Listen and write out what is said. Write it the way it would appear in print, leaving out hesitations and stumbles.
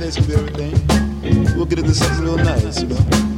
It's gonna be everything. We'll get into something real nice, you know.